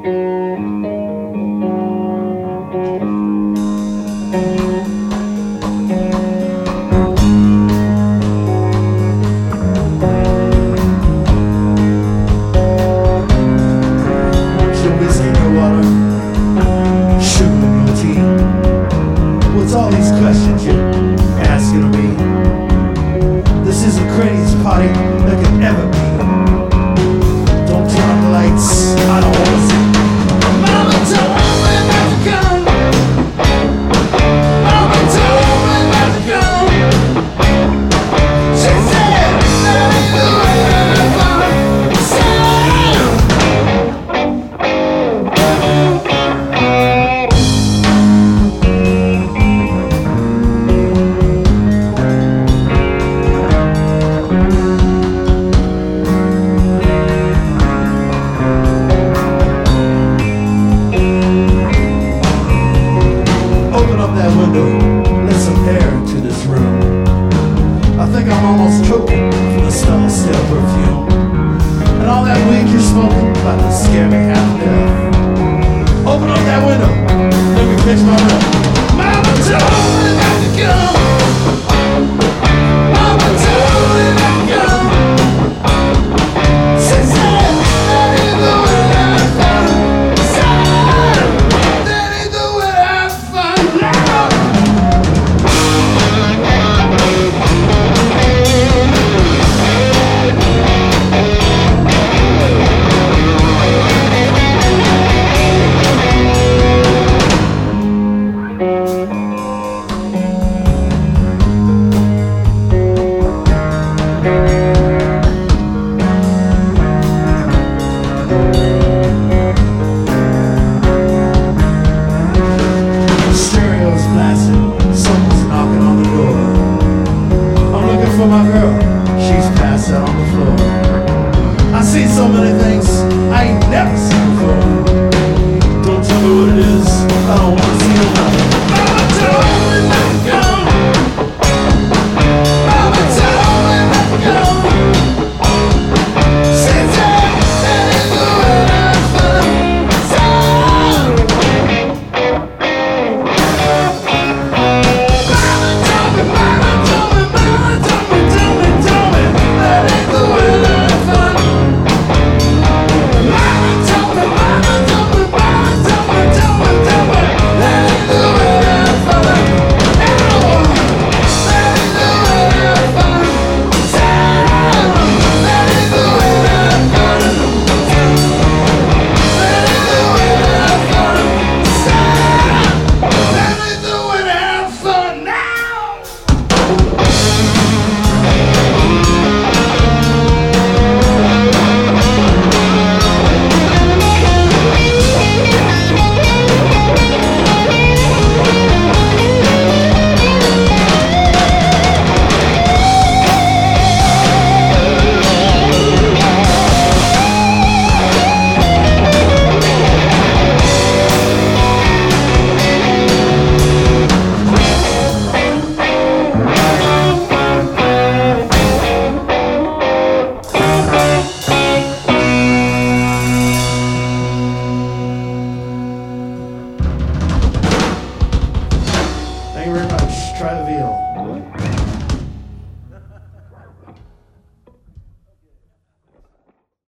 All these questions you're asking of me. This is the craziest party that could ever be. Don't turn on the lights, I don't want to see. Mama told me not to come. Mama told me not to come. She said that ain't the way let some air into this room. I think I'm almost choking from the smell of stale perfume. And all that weed you're smoking about to scare me half to death. Open up that window, let me pitch my roof. Mama told me not to come.